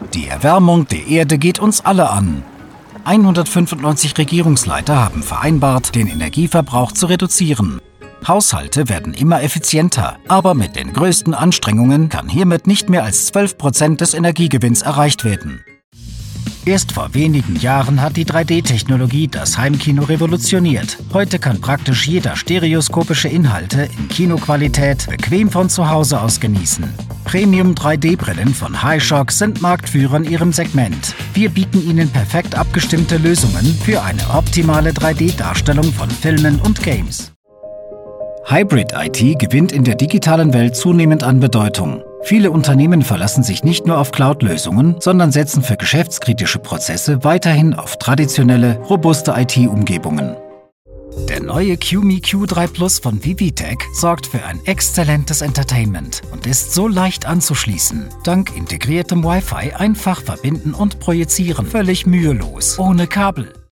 Die Erwärmung der Erde geht uns alle an. 195 Regierungsleiter haben vereinbart, den Energieverbrauch zu reduzieren. Haushalte werden immer effizienter, aber mit den größten Anstrengungen kann hiermit nicht mehr als 12% des Energiegewinns erreicht werden. Erst vor wenigen Jahren hat die 3D-Technologie das Heimkino revolutioniert. Heute kann praktisch jeder stereoskopische Inhalte in Kinoqualität bequem von zu Hause aus genießen. Premium-3D-Brillen von HiShock sind Marktführer in ihrem Segment. Wir bieten Ihnen perfekt abgestimmte Lösungen für eine optimale 3D-Darstellung von Filmen und Games. Hybrid IT gewinnt in der digitalen Welt zunehmend an Bedeutung. Viele Unternehmen verlassen sich nicht nur auf Cloud-Lösungen, sondern setzen für geschäftskritische Prozesse weiterhin auf traditionelle, robuste IT-Umgebungen. Der neue QME Q3 Plus von VVTech sorgt für ein exzellentes Entertainment und ist so leicht anzuschließen. Dank integriertem Wi-Fi einfach verbinden und projizieren, völlig mühelos, ohne Kabel.